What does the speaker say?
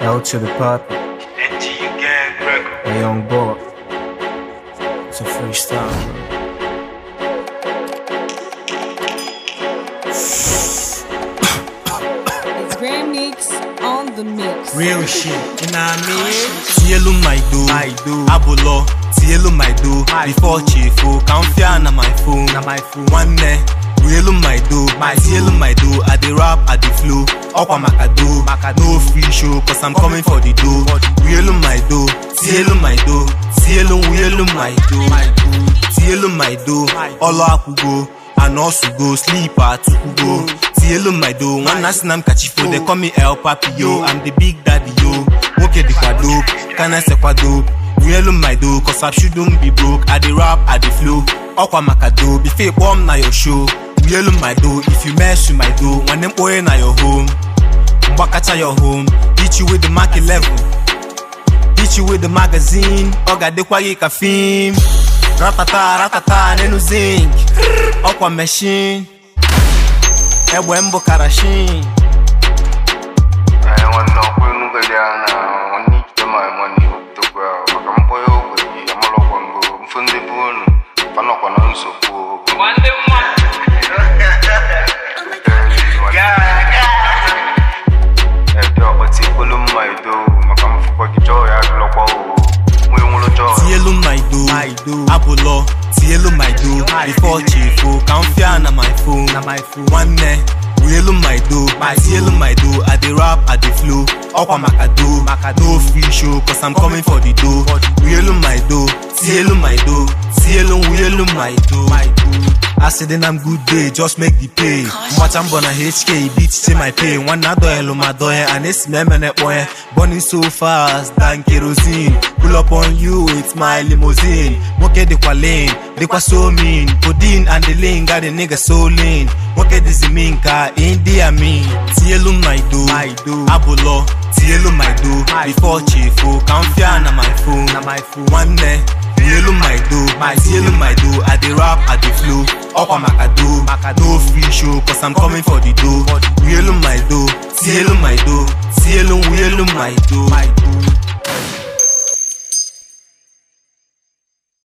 L to the purple. A young boy. It's a freestyle, bro. It's Grand Mix on the mix. Real shit, you know what I mean? Cielo my do, Abulo. Cielo my do, before chifu. Can't na my phone, One day, real my do, cielo my do. I dey rap, I dey flow. Okwa Makado, no free show, cause I'm coming for the dough. Real my do, cielo my do, cielo my do, cielo my do. All I could go, and also go sleep at go. Cielo my do, one nasinam kachifo, they call me El Papio. I'm the big daddy yo. Okay the quado, can I say quado? Real my do, cause I shouldn't be broke. I dey rap, I dey flow. Okwa Makado, be fake bomb na your show. Real my do, if you mess with my do, when them oil na your home. Mbakacha your home, hit you with the Mark 11. Hit you with the magazine, Oga de kwa ye ka film. Ratata, nenu zinc. Okwa machine. Ebwe mbo karashin. I want no kunuga jana, wani my money to grow. Makampo yo kwenye, amalo kwangu, mfundi bunu, pano kwa nanso po. Wande mwa. Cielo my do, Abulo. Cielo my do, before chifu. Can't na my phone, One day, real my do, cielo my do. I dey rap, I dey flow. Okwa Makado, no free show, cause I'm coming for the dough. Real my do, cielo my do, cielo my do. I said then I'm good day, just make the pay. Watch I'm gonna HK, beat say my pay. One na doye, my doye, and it's me boy. Burning so fast, than kerosene. Pull up on you, it's my limousine. Moke de kwa lane, de kwa so mean. Codeine and the lane, got the nigga so lean. Moke de ziminka, India mean. Cielo my do, Abulo. Cielo my do, before chifu. Can't na my phone, One day. Cielo my do, cielo my do. I dey rap, I dey flow. Okwa Makado, no free show, cause I'm coming for the dough. Real my do, cielo my do, cielo my do.